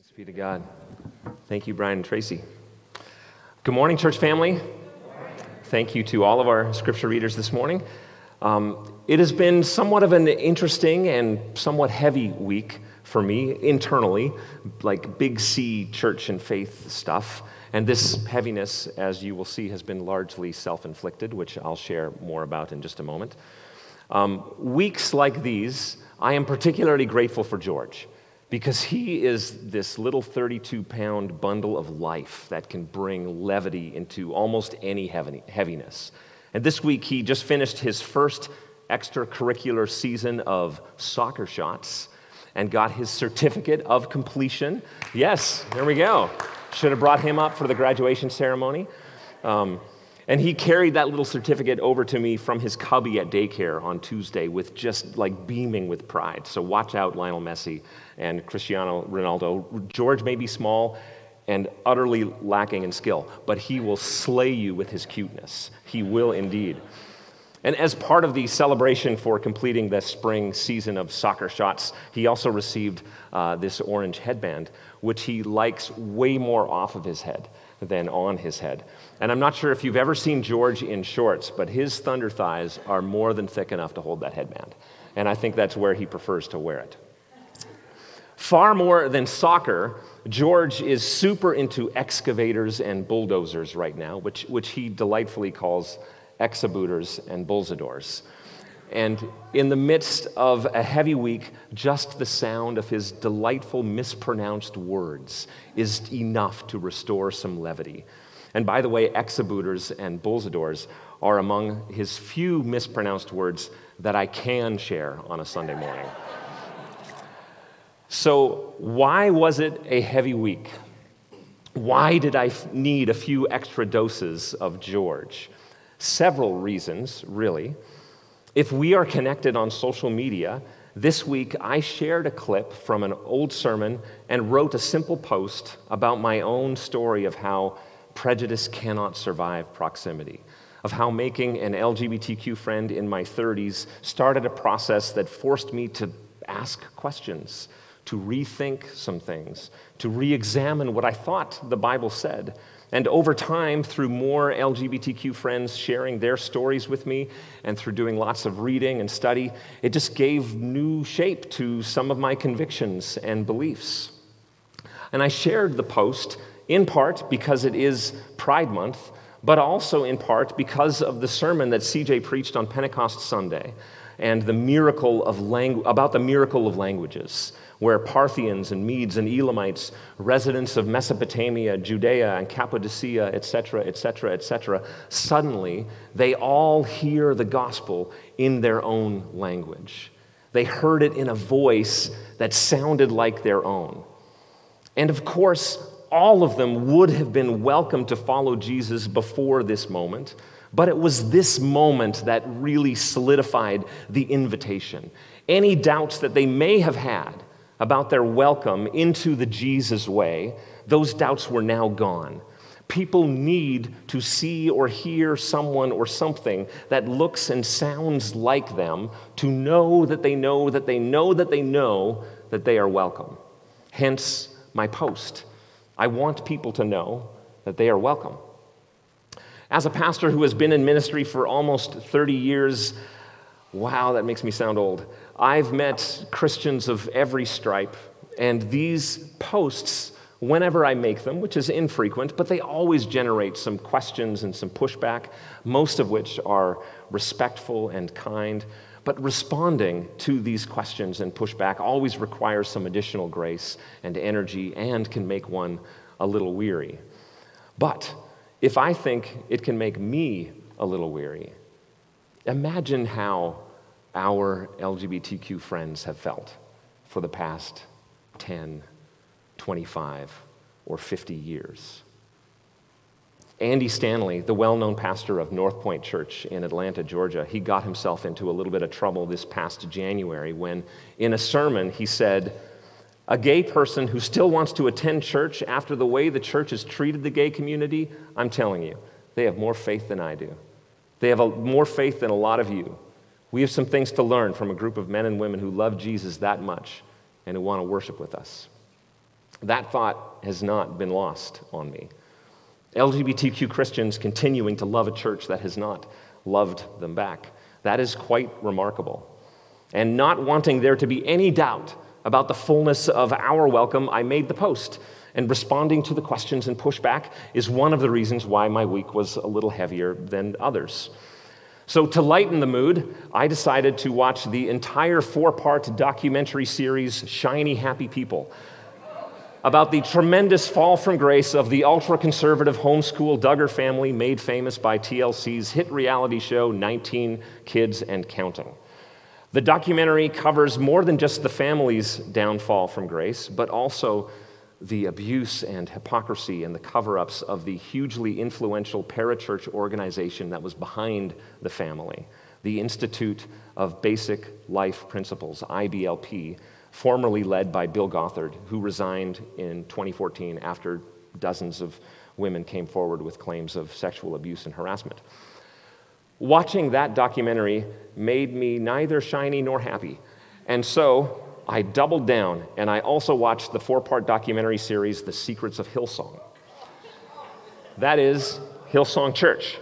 Thanks be to God. Thank you, Brian and Tracy. Good morning, church family. Thank you to all of our scripture readers this morning. It has been somewhat of an interesting and somewhat heavy week for me internally, like big C church and faith stuff. And this heaviness, as you will see, has been largely self-inflicted, which I'll share more about in just a moment. Weeks like these, I am particularly grateful for George, because he is this little 32-pound bundle of life that can bring levity into almost any heaviness. And this week, he just finished his first extracurricular season of Soccer Shots and got his certificate of completion. Yes, there we go. Should have brought him up for the graduation ceremony. And he carried that little certificate over to me from his cubby at daycare on Tuesday with just like beaming with pride. So watch out, Lionel Messi and Cristiano Ronaldo. George may be small and utterly lacking in skill, but he will slay you with his cuteness. He will indeed. And as part of the celebration for completing the spring season of Soccer Shots, he also received this orange headband, which he likes way more off of his head than on his head. And I'm not sure if you've ever seen George in shorts, but his thunder thighs are more than thick enough to hold that headband. And I think that's where he prefers to wear it. Far more than soccer, George is super into excavators and bulldozers right now, which he delightfully calls exabooters and bullsadors. And in the midst of a heavy week, just the sound of his delightful mispronounced words is enough to restore some levity. And by the way, exabooters and bullsadors are among his few mispronounced words that I can share on a Sunday morning. So why was it a heavy week? Why did I need a few extra doses of George? Several reasons, really. If we are connected on social media, this week I shared a clip from an old sermon and wrote a simple post about my own story of how prejudice cannot survive proximity, of how making an LGBTQ friend in my 30s started a process that forced me to ask questions, to rethink some things, to re-examine what I thought the Bible said. And over time, through more LGBTQ friends sharing their stories with me and through doing lots of reading and study, it just gave new shape to some of my convictions and beliefs. And I shared the post in part because it is Pride Month, but also in part because of the sermon that CJ preached on Pentecost Sunday and the miracle of about the miracle of languages, where Parthians and Medes and Elamites, residents of Mesopotamia, Judea and Cappadocia, etc., suddenly they all hear the gospel in their own language. They heard it in a voice that sounded like their own. And of course, all of them would have been welcome to follow Jesus before this moment, but it was this moment that really solidified the invitation. Any doubts that they may have had about their welcome into the Jesus way, those doubts were now gone. People need to see or hear someone or something that looks and sounds like them to know that they know that they know that they know that they are welcome. Hence my post. I want people to know that they are welcome. As a pastor who has been in ministry for almost 30 years, wow, that makes me sound old. I've met Christians of every stripe, and these posts, whenever I make them, which is infrequent, but they always generate some questions and some pushback, most of which are respectful and kind. But responding to these questions and pushback always requires some additional grace and energy and can make one a little weary. But if I think it can make me a little weary, imagine how our LGBTQ friends have felt for the past 10, 25, or 50 years. Andy Stanley, the well-known pastor of North Point Church in Atlanta, Georgia, he got himself into a little bit of trouble this past January when, in a sermon, he said, "A gay person who still wants to attend church after the way the church has treated the gay community, I'm telling you, they have more faith than I do. They have more faith than a lot of you. We have some things to learn from a group of men and women who love Jesus that much and who want to worship with us." That thought has not been lost on me. LGBTQ Christians continuing to love a church that has not loved them back. That is quite remarkable. And not wanting there to be any doubt about the fullness of our welcome, I made the post. And responding to the questions and pushback is one of the reasons why my week was a little heavier than others. So to lighten the mood, I decided to watch the entire 4-part documentary series, Shiny Happy People, about the tremendous fall from grace of the ultra-conservative homeschool Duggar family made famous by TLC's hit reality show, 19 Kids and Counting. The documentary covers more than just the family's downfall from grace, but also the abuse and hypocrisy and the cover-ups of the hugely influential parachurch organization that was behind the family, the Institute of Basic Life Principles, IBLP, formerly led by Bill Gothard, who resigned in 2014 after dozens of women came forward with claims of sexual abuse and harassment. Watching that documentary made me neither shiny nor happy, and so I doubled down, and I also watched the 4-part documentary series, The Secrets of Hillsong. That is Hillsong Church.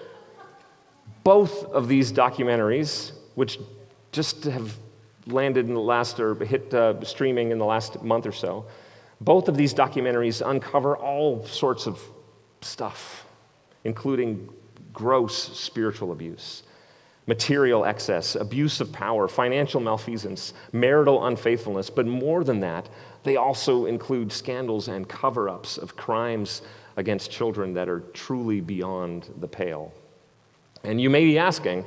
Both of these documentaries, which just have landed in the last, or hit streaming in the last month or so, both of these documentaries uncover all sorts of stuff, including gross spiritual abuse, material excess, abuse of power, financial malfeasance, marital unfaithfulness, but more than that, they also include scandals and cover-ups of crimes against children that are truly beyond the pale. And you may be asking,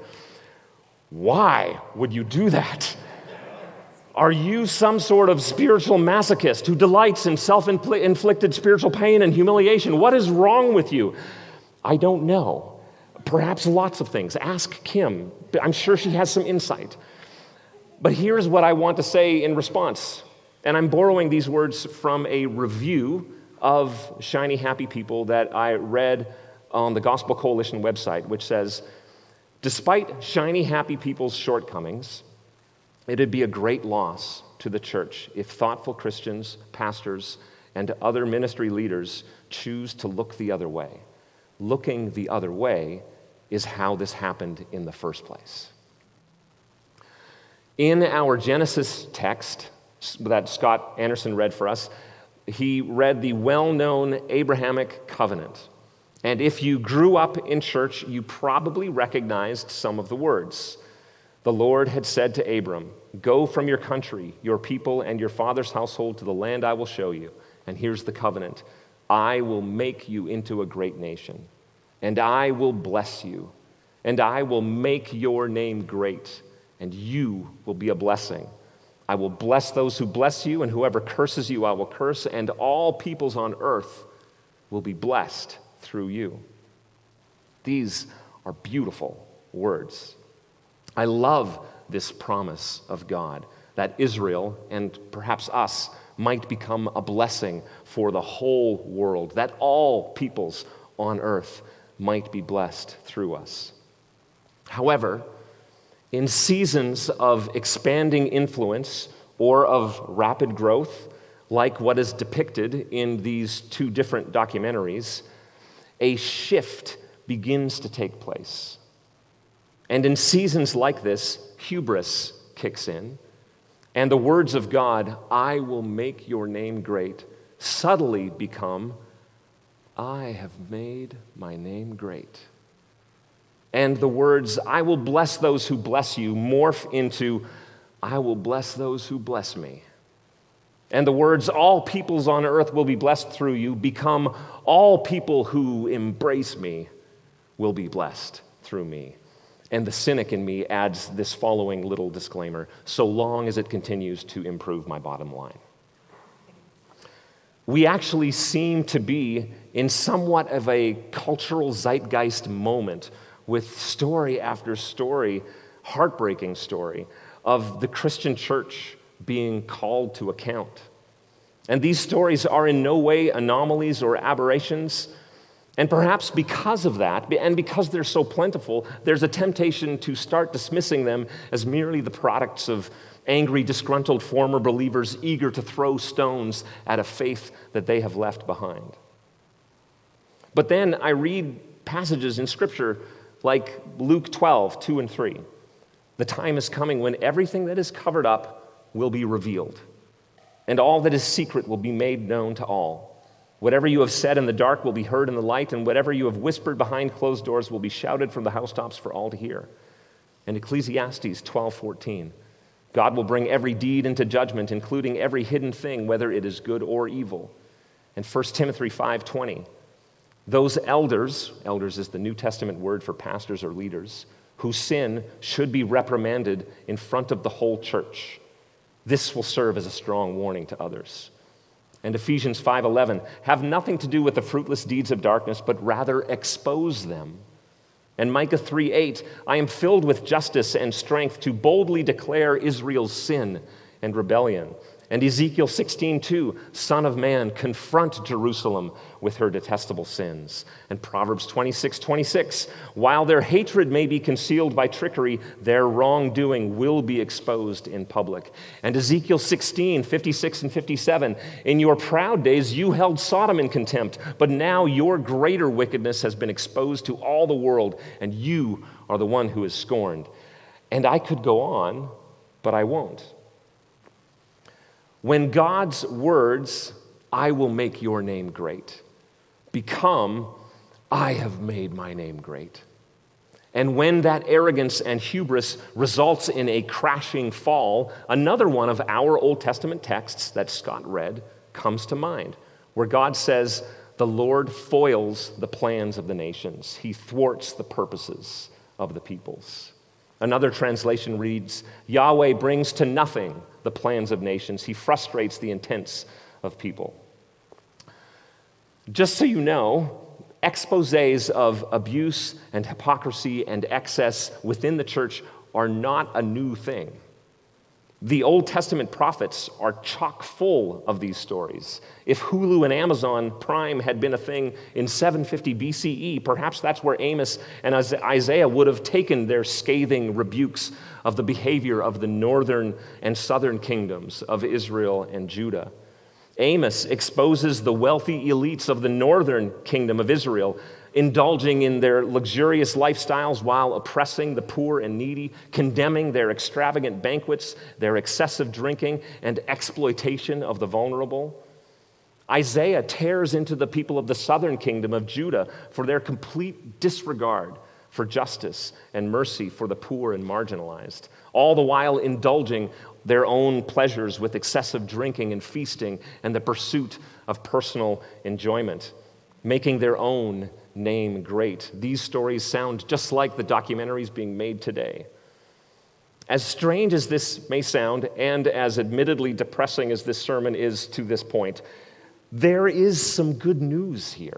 why would you do that? Are you some sort of spiritual masochist who delights in self-inflicted spiritual pain and humiliation? What is wrong with you? I don't know. Perhaps lots of things. Ask Kim. I'm sure she has some insight. But here's what I want to say in response. And I'm borrowing these words from a review of Shiny Happy People that I read on the Gospel Coalition website, which says, despite Shiny Happy People's shortcomings, it'd be a great loss to the church if thoughtful Christians, pastors, and other ministry leaders choose to look the other way. Looking the other way is how this happened in the first place. In our Genesis text that Scott Anderson read for us, he read the well-known Abrahamic covenant. And if you grew up in church, you probably recognized some of the words. The Lord had said to Abram, "Go from your country, your people, and your father's household to the land I will show you." And here's the covenant. I will make you into a great nation, and I will bless you, and I will make your name great, and you will be a blessing. I will bless those who bless you, and whoever curses you I will curse, and all peoples on earth will be blessed through you. These are beautiful words. I love this promise of God that Israel, and perhaps us, might become a blessing for the whole world, that all peoples on earth might be blessed through us. However, in seasons of expanding influence or of rapid growth, like what is depicted in these two different documentaries, a shift begins to take place. And in seasons like this, hubris kicks in, and the words of God, I will make your name great, subtly become, I have made my name great. And the words, I will bless those who bless you, morph into, I will bless those who bless me. And the words, all peoples on earth will be blessed through you, become, all people who embrace me will be blessed through me. And the cynic in me adds this following little disclaimer, so long as it continues to improve my bottom line. We actually seem to be in somewhat of a cultural zeitgeist moment with story after story, heartbreaking story, of the Christian church being called to account. And these stories are in no way anomalies or aberrations. And perhaps because of that, and because they're so plentiful, there's a temptation to start dismissing them as merely the products of angry, disgruntled former believers eager to throw stones at a faith that they have left behind. But then I read passages in Scripture like Luke 12, 2 and 3. The time is coming when everything that is covered up will be revealed, and all that is secret will be made known to all. Whatever you have said in the dark will be heard in the light, and whatever you have whispered behind closed doors will be shouted from the housetops for all to hear. And Ecclesiastes 12:14. God will bring every deed into judgment, including every hidden thing, whether it is good or evil. And 1 Timothy 5:20. Those elders is the New Testament word for pastors or leaders, who sin should be reprimanded in front of the whole church. This will serve as a strong warning to others. And Ephesians 5:11, have nothing to do with the fruitless deeds of darkness, but rather expose them. And Micah 3:8, I am filled with justice and strength to boldly declare Israel's sin and rebellion. And Ezekiel 16:2, Son of man, confront Jerusalem with her detestable sins. And Proverbs 26:26, while their hatred may be concealed by trickery, their wrongdoing will be exposed in public. And Ezekiel 16:56 and 57, in your proud days you held Sodom in contempt, but now your greater wickedness has been exposed to all the world, and you are the one who is scorned. And I could go on, but I won't. When God's words, I will make your name great, become, I have made my name great. And when that arrogance and hubris results in a crashing fall, another one of our Old Testament texts that Scott read comes to mind, where God says, the Lord foils the plans of the nations. He thwarts the purposes of the peoples. Another translation reads, Yahweh brings to nothing the plans of nations. He frustrates the intents of people. Just so you know, exposés of abuse and hypocrisy and excess within the church are not a new thing. The Old Testament prophets are chock full of these stories. If Hulu and Amazon Prime had been a thing in 750 BCE, perhaps that's where Amos and Isaiah would have taken their scathing rebukes of the behavior of the northern and southern kingdoms of Israel and Judah. Amos exposes the wealthy elites of the northern kingdom of Israel, indulging in their luxurious lifestyles while oppressing the poor and needy, condemning their extravagant banquets, their excessive drinking, and exploitation of the vulnerable. Isaiah tears into the people of the southern kingdom of Judah for their complete disregard for justice and mercy for the poor and marginalized, all the while indulging their own pleasures with excessive drinking and feasting and the pursuit of personal enjoyment, making their own name great. These stories sound just like the documentaries being made today. As strange as this may sound, and as admittedly depressing as this sermon is to this point, there is some good news here.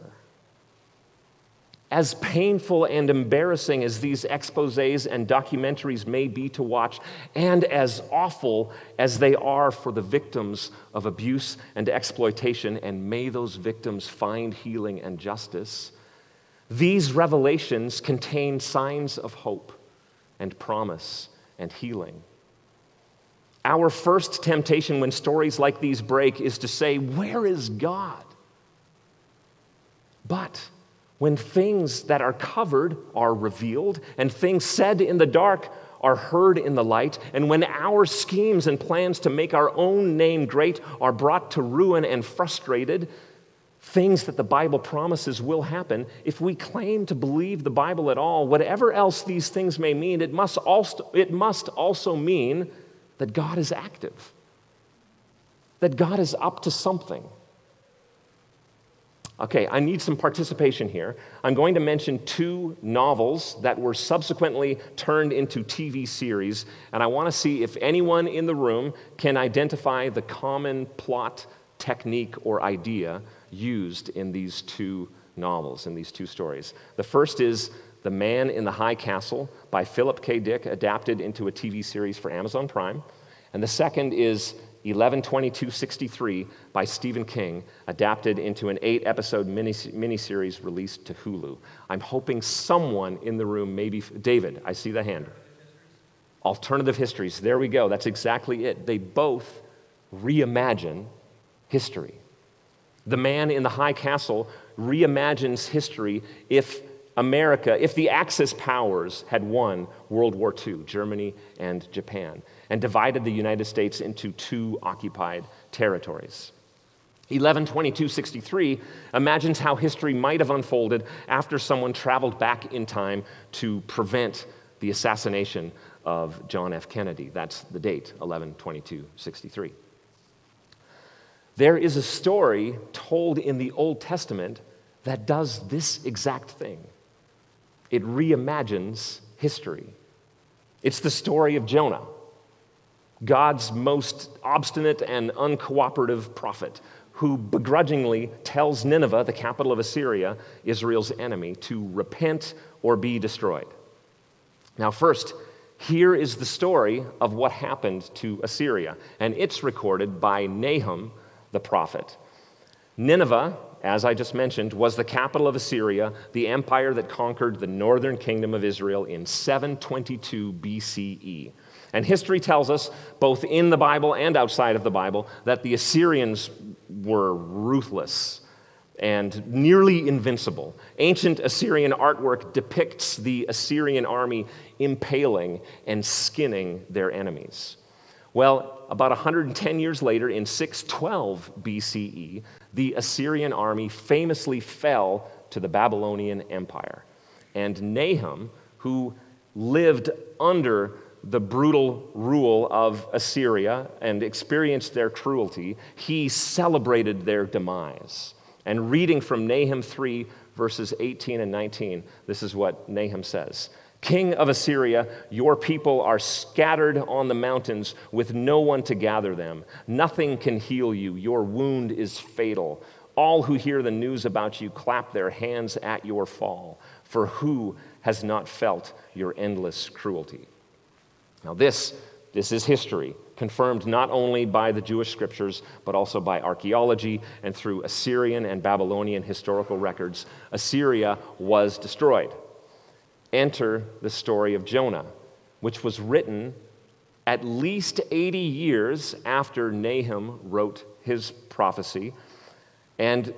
As painful and embarrassing as these exposés and documentaries may be to watch, and as awful as they are for the victims of abuse and exploitation, and may those victims find healing and justice, these revelations contain signs of hope and promise and healing. Our first temptation when stories like these break is to say, where is God? But when things that are covered are revealed, and things said in the dark are heard in the light, and when our schemes and plans to make our own name great are brought to ruin and frustrated, things that the Bible promises will happen. If we claim to believe the Bible at all, whatever else these things may mean, it must also mean that God is active, that God is up to something. Okay, I need some participation here. I'm going to mention 2 novels that were subsequently turned into TV series, and I want to see if anyone in the room can identify the common plot, technique, or idea used in these 2 novels, in these 2 stories. The first is The Man in the High Castle by Philip K. Dick, adapted into a TV series for Amazon Prime. And the second is 11/22/63 by Stephen King, adapted into an 8-episode miniseries released to Hulu. I'm hoping someone in the room, maybe David, I see the hand. Alternative histories, there we go, that's exactly it. They both reimagine history. The Man in the High Castle reimagines history if the Axis powers had won World War II, Germany and Japan, and divided the United States into 2 occupied territories. 11/22/63 imagines how history might have unfolded after someone traveled back in time to prevent the assassination of John F. Kennedy. That's the date, 11/22/63. There is a story told in the Old Testament that does this exact thing. It reimagines history. It's the story of Jonah, God's most obstinate and uncooperative prophet, who begrudgingly tells Nineveh, the capital of Assyria, Israel's enemy, to repent or be destroyed. Now, first, here is the story of what happened to Assyria, and it's recorded by Nahum, the prophet. Nineveh, as I just mentioned, was the capital of Assyria, the empire that conquered the northern kingdom of Israel in 722 BCE. And history tells us, both in the Bible and outside of the Bible, that the Assyrians were ruthless and nearly invincible. Ancient Assyrian artwork depicts the Assyrian army impaling and skinning their enemies. Well, about 110 years later, in 612 BCE, the Assyrian army famously fell to the Babylonian Empire. And Nahum, who lived under the brutal rule of Assyria and experienced their cruelty, he celebrated their demise. And reading from Nahum 3, verses 18 and 19, this is what Nahum says. King of Assyria, your people are scattered on the mountains with no one to gather them. Nothing can heal you. Your wound is fatal. All who hear the news about you clap their hands at your fall. For who has not felt your endless cruelty? Now this is history, confirmed not only by the Jewish scriptures, but also by archaeology and through Assyrian and Babylonian historical records. Assyria was destroyed. Enter the story of Jonah, which was written at least 80 years after Nahum wrote his prophecy, and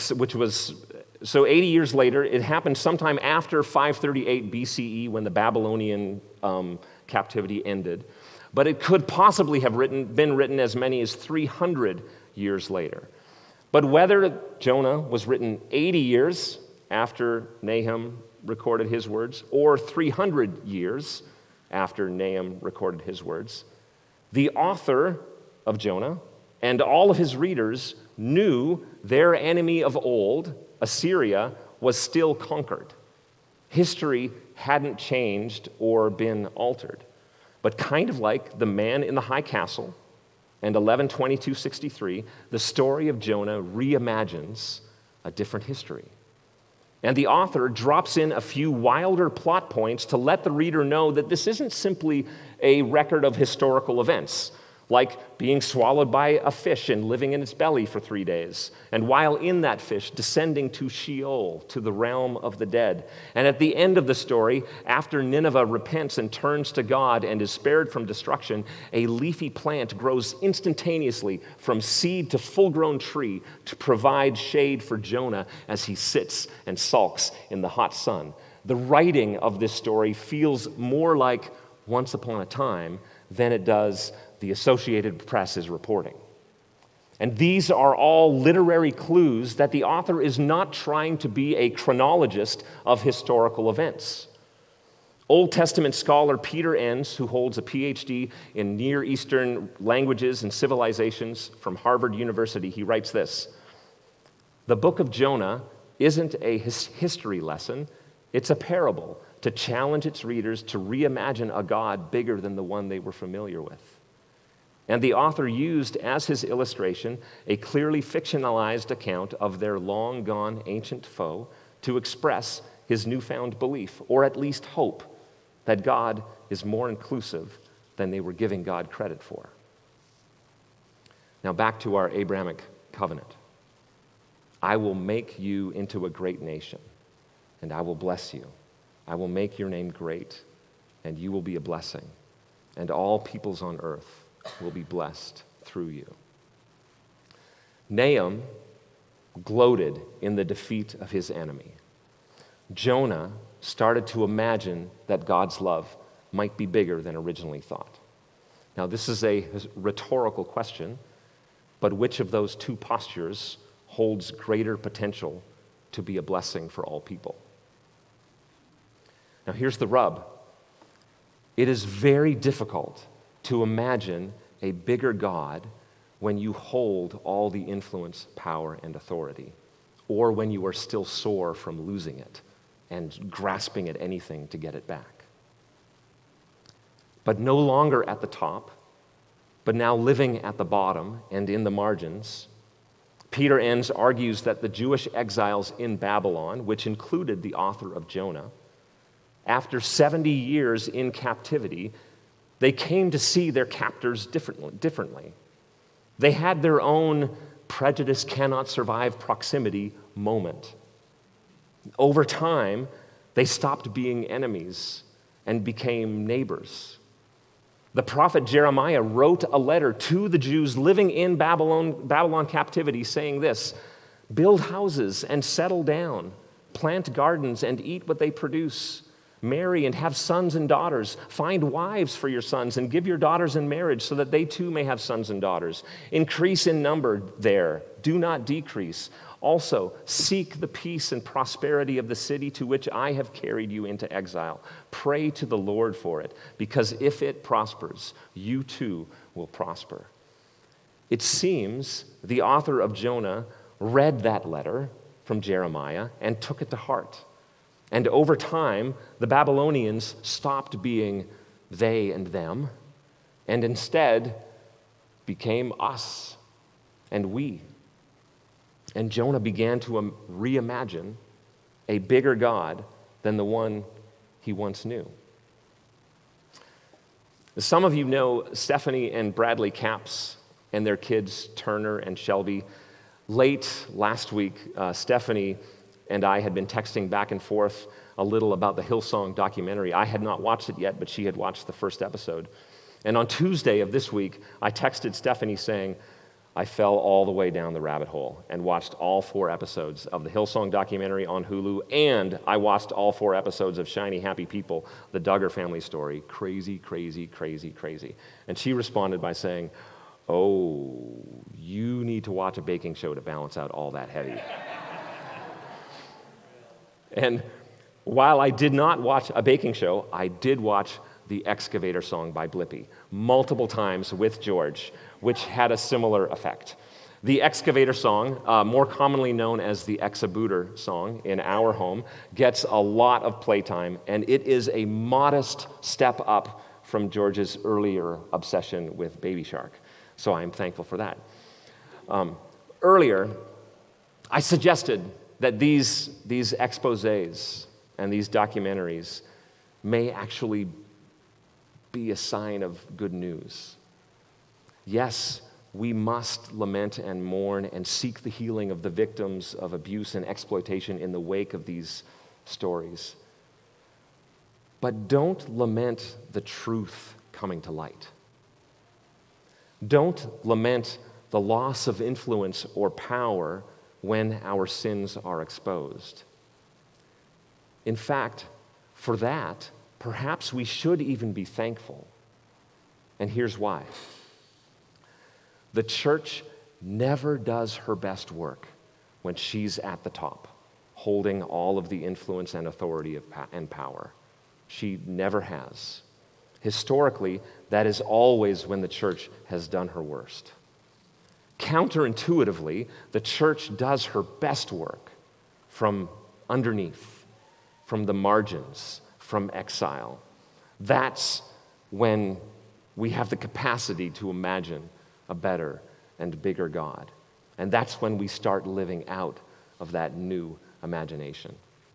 so 80 years later. It happened sometime after 538 BCE when the Babylonian captivity ended, but it could possibly have been written as many as 300 years later. But whether Jonah was written 80 years after Nahum recorded his words, or 300 years after Nahum recorded his words, the author of Jonah and all of his readers knew their enemy of old, Assyria, was still conquered. History hadn't changed or been altered. But kind of like The Man in the High Castle and 11/22/63, the story of Jonah reimagines a different history. And the author drops in a few wilder plot points to let the reader know that this isn't simply a record of historical events, like being swallowed by a fish and living in its belly for 3 days, and while in that fish, descending to Sheol, to the realm of the dead. And at the end of the story, after Nineveh repents and turns to God and is spared from destruction, a leafy plant grows instantaneously from seed to full-grown tree to provide shade for Jonah as he sits and sulks in the hot sun. The writing of this story feels more like Once Upon a Time than it does the Associated Press is reporting. And these are all literary clues that the author is not trying to be a chronologist of historical events. Old Testament scholar Peter Enns, who holds a PhD in Near Eastern languages and civilizations from Harvard University, he writes this: "The book of Jonah isn't a history lesson, it's a parable to challenge its readers to reimagine a God bigger than the one they were familiar with." And the author used as his illustration a clearly fictionalized account of their long-gone ancient foe to express his newfound belief, or at least hope, that God is more inclusive than they were giving God credit for. Now back to our Abrahamic covenant. I will make you into a great nation, and I will bless you. I will make your name great, and you will be a blessing, and all peoples on earth will be blessed through you. Nahum gloated in the defeat of his enemy. Jonah started to imagine that God's love might be bigger than originally thought. Now, this is a rhetorical question, but which of those two postures holds greater potential to be a blessing for all people? Now, here's the rub. It is very difficult to imagine a bigger God when you hold all the influence, power, and authority, or when you are still sore from losing it and grasping at anything to get it back. But no longer at the top, but now living at the bottom and in the margins, Peter Enns argues that the Jewish exiles in Babylon, which included the author of Jonah, after 70 years in captivity, they came to see their captors differently. They had their own prejudice cannot survive proximity moment. Over time, they stopped being enemies and became neighbors. The prophet Jeremiah wrote a letter to the Jews living in Babylon captivity saying this: build houses and settle down, plant gardens and eat what they produce. Marry and have sons and daughters. Find wives for your sons and give your daughters in marriage so that they too may have sons and daughters. Increase in number there. Do not decrease. Also, seek the peace and prosperity of the city to which I have carried you into exile. Pray to the Lord for it, because if it prospers, you too will prosper. It seems the author of Jonah read that letter from Jeremiah and took it to heart. And over time, the Babylonians stopped being they and them, and instead became us and we. And Jonah began to reimagine a bigger God than the one he once knew. Some of you know Stephanie and Bradley Capps and their kids, Turner and Shelby. Late last week, Stephanie and I had been texting back and forth a little about the Hillsong documentary. I had not watched it yet, but she had watched the first episode. And on Tuesday of this week, I texted Stephanie saying, I fell all the way down the rabbit hole and watched all 4 episodes of the Hillsong documentary on Hulu, and I watched all 4 episodes of Shiny Happy People, the Duggar family story. Crazy, crazy, crazy, crazy. And she responded by saying, oh, you need to watch a baking show to balance out all that heavy. And while I did not watch a baking show, I did watch the Excavator song by Blippi multiple times with George, which had a similar effect. The Excavator song, more commonly known as the Exabooter song in our home, gets a lot of playtime, and it is a modest step up from George's earlier obsession with Baby Shark. So I'm thankful for that. Earlier, I suggested that these exposés and these documentaries may actually be a sign of good news. Yes, we must lament and mourn and seek the healing of the victims of abuse and exploitation in the wake of these stories. But don't lament the truth coming to light. Don't lament the loss of influence or power when our sins are exposed. In fact, for that, perhaps we should even be thankful. And here's why. The church never does her best work when she's at the top, holding all of the influence and authority and power. She never has. Historically, that is always when the church has done her worst. Counterintuitively, the church does her best work from underneath, from the margins, from exile. That's when we have the capacity to imagine a better and bigger God. And that's when we start living out of that new imagination.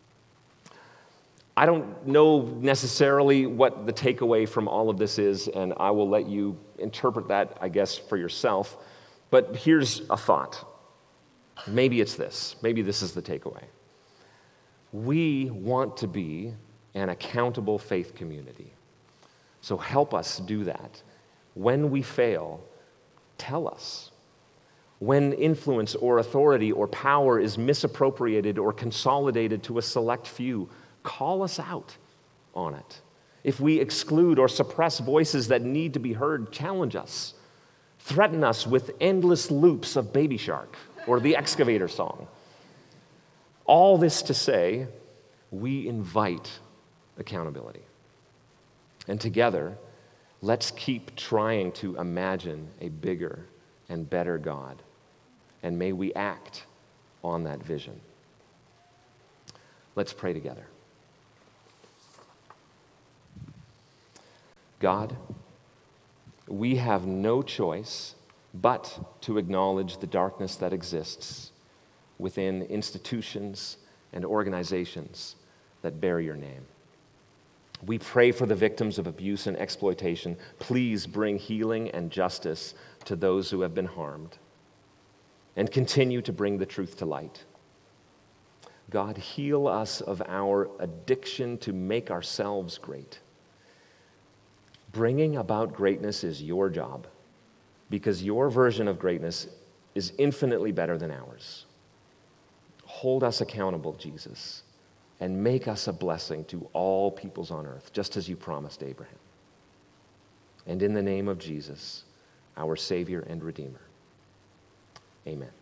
I don't know necessarily what the takeaway from all of this is, and I will let you interpret that, I guess, for yourself. But here's a thought. Maybe it's this. Maybe this is the takeaway. We want to be an accountable faith community. So help us do that. When we fail, tell us. When influence or authority or power is misappropriated or consolidated to a select few, call us out on it. If we exclude or suppress voices that need to be heard, challenge us. Threaten us with endless loops of Baby Shark or the Excavator song. All this to say, we invite accountability. And together, let's keep trying to imagine a bigger and better God. And may we act on that vision. Let's pray together. God, we have no choice but to acknowledge the darkness that exists within institutions and organizations that bear your name. We pray for the victims of abuse and exploitation. Please bring healing and justice to those who have been harmed, and continue to bring the truth to light. God, heal us of our addiction to make ourselves great. Bringing about greatness is your job, because your version of greatness is infinitely better than ours. Hold us accountable, Jesus, and make us a blessing to all peoples on earth, just as you promised Abraham. And in the name of Jesus, our Savior and Redeemer, amen.